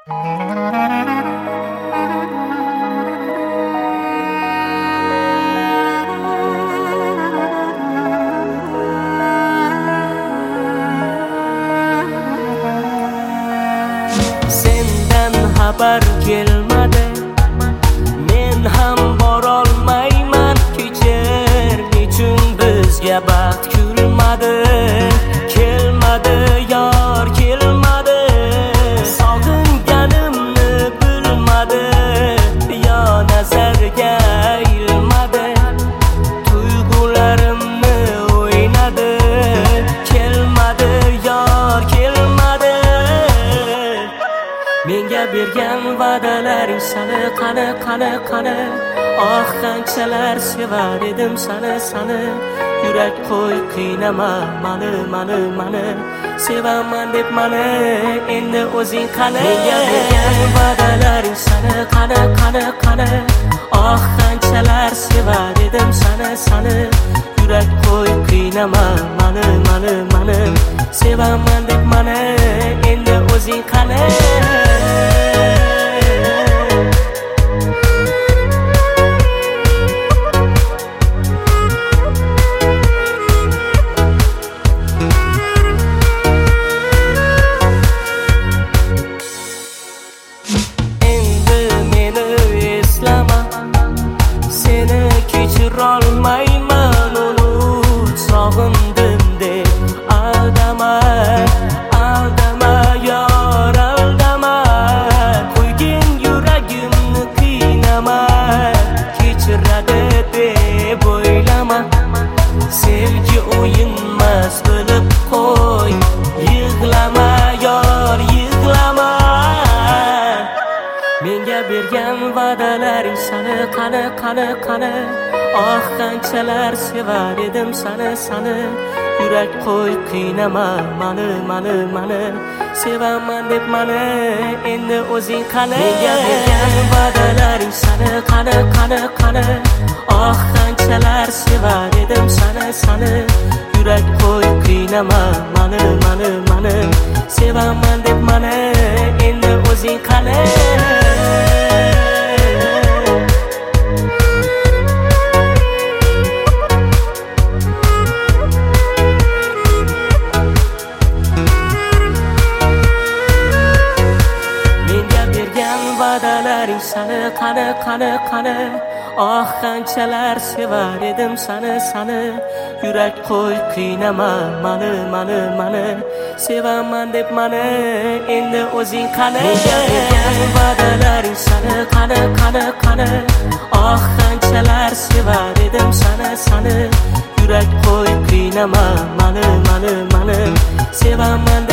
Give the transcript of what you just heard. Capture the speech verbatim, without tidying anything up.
Sendan xabar kelmadi, men ham borolmayman. Kechir, nechun bizga baxt kulmadi? Kelmadi yor, kelmadi. Sog'inganimni bilmadi, yo nazarga ilmadi. Tuyg'ularimni o'ynadi. Kelmadi yor, kelmadi. Menga bergan va'dalaring sani qani, qani, qani. Oh, qanchalar sevar edim sani, sani. Yurak qo'y qiynama mani, mani, mani. Sevaman deb mani, endi o'zing qani. Menga bergan va'dalaring sani qani, qani, qani. Oh, qanchalar sevar edim sani, sani. Yurak qo'y qiynama mani, mani, mani. Sevaman deb mani, endi o'zing qani. Seni kechirolmayman, unut, sog'indim deb aldama, aldama yor, aldama. Qo'ygin yuragimni qiynama, kechiradi deb o'ylama. Sevgi o'yinmas, bilib qo'y, yig'lama yor, yig'lama. Menga bergan va'dalaring sani qani, qani, qani. Oh, qanchalar sevar edim sani, sani. Yurak qo'y qiynama mani, mani, mani. Sevaman deb mani, endi o'zing qani. Menga bergan va'dalaring sani qani, qani, qani. Oh, qanchalar sevar edim sani, sani. Yurak qo'y qiynama mani, mani, mani. Sevaman deb mani, endi o'zing qani. Va'dalaring sani qani, qani, qani. Oh, qanchalar sevar edim sani, sani. Yurak qo'y qiynama mani, mani, mani. Sevaman deb mani, endi o'zing qani. Menga bergan va'dalaring sani qani, qani, qani. Oh, qanchalar sevar edim sani, sani. Yurak qo'y qiynama mani, mani, mani. Sevaman